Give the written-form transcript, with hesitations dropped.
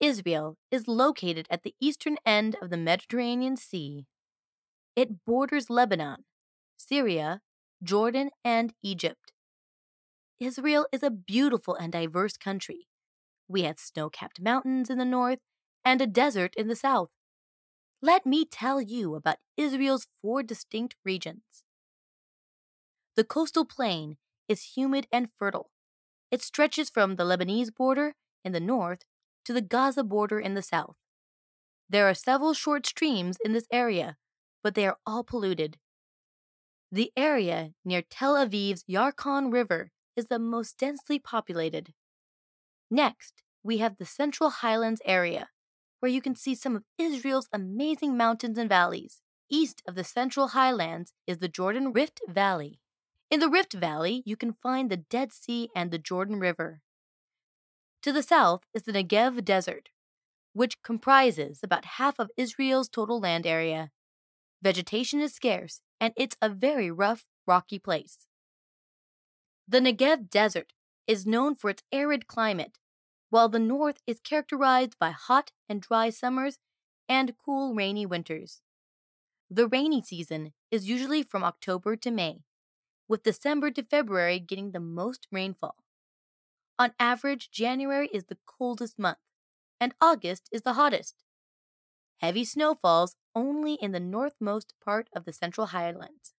Israel is located at the eastern end of the Mediterranean Sea. It borders Lebanon, Syria, Jordan, and Egypt. Israel is a beautiful and diverse country. We have snow-capped mountains in the north and a desert in the south. Let me tell you about Israel's four distinct regions. The coastal plain is humid and fertile. It stretches from the Lebanese border in the north to the Gaza border in the south. There are several short streams in this area, but they are all polluted. The area near Tel Aviv's Yarkon River is the most densely populated. Next, we have the Central Highlands area, where you can see some of Israel's amazing mountains and valleys. East of the Central Highlands is the Jordan Rift Valley. In the Rift Valley, you can find the Dead Sea and the Jordan River. To the south is the Negev Desert, which comprises about half of Israel's total land area. Vegetation is scarce, and it's a very rough, rocky place. The Negev Desert is known for its arid climate, while the north is characterized by hot and dry summers and cool, rainy winters. The rainy season is usually from October to May, with December to February getting the most rainfall. On average, January is the coldest month, and August is the hottest. Heavy snow falls only in the northmost part of the Central Highlands.